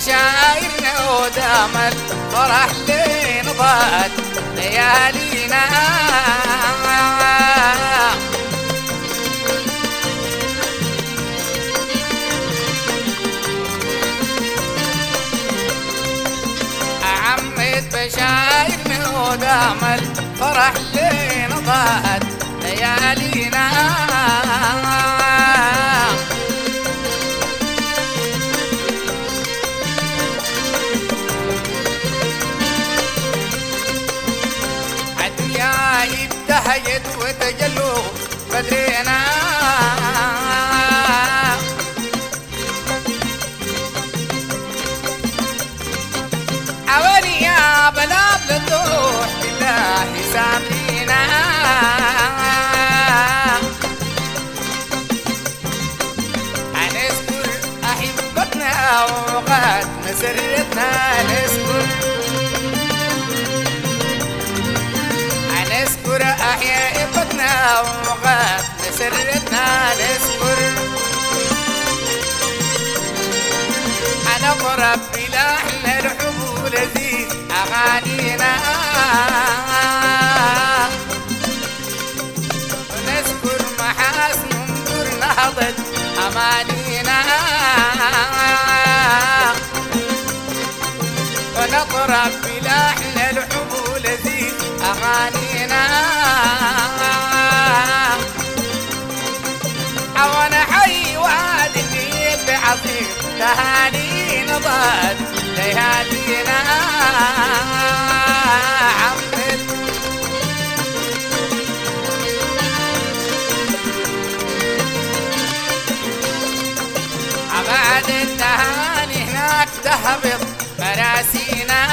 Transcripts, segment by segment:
بشايرنا ودام الفرح لين ضاعت ليالينا. عمت بشايرنا ودام الفرح لين ضاعت ليالينا. ابتهجت وتجلوا بدرينا. عواني يا بلاب للروح بالله سامرينا. هنذكر أحبتنا وقت مسرتنا. نذكر أحبتنا وقت مسرتنا. نضرب بلحن الحب لذيذ أغانينا. ونذكر محاسن نور نهضة أمانينا. ونضرب بلحن الحب لذيذ أغانينا. وانا حي وعد النيل بعظيم تهاني نضاد ليالينا. عمت بعد التهاني هناك تهبط مراسينا.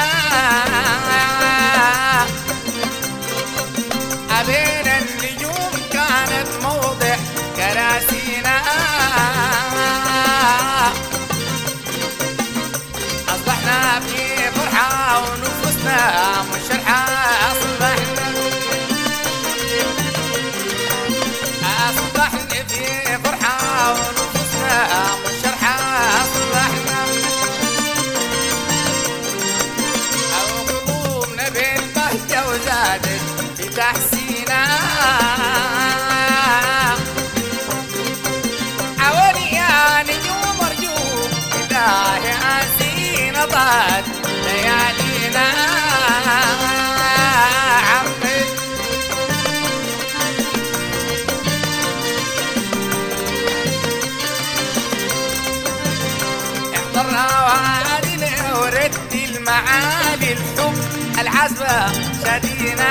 بين النجوم كانت موضع كراسينا. أصبحنا في فرحة ونفوسنا منشرحة. أصبحنا في فرحة ونفوسنا منشرحة. أصبحنا قلوبنا بالبهجة وزادت في تحسينا. عواني يا نجوم أرجوك إلهي أنسين ضاعت ليالينا. عمت احضرنا وعالينا وردي المعالي الحب العزبة شدينا.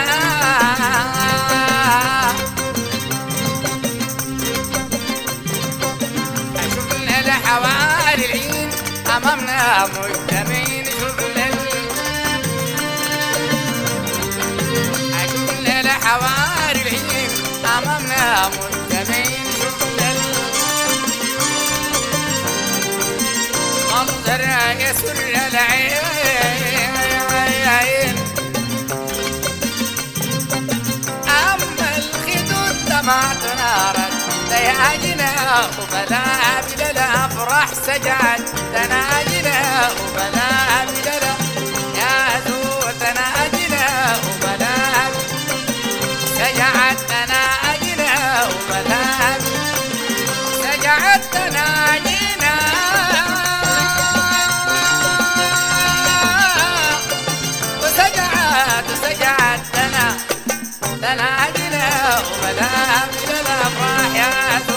شوفنا لحوالي العين أمامنا مجتمعين. شوفنا لحوالي العين أمامنا مجتمعين. شوفنا منظر يسر العين. أما الخدود دمعت نارت ليالينا. وبلابل الأفراح سجعت تناجنا. وبلابل يا ذو تناجنا. وبلابل سجعت تناجنا. وبلابل سجعت تناجنا. وسجعت تناجنا. وبلابل الأفراح يا ذو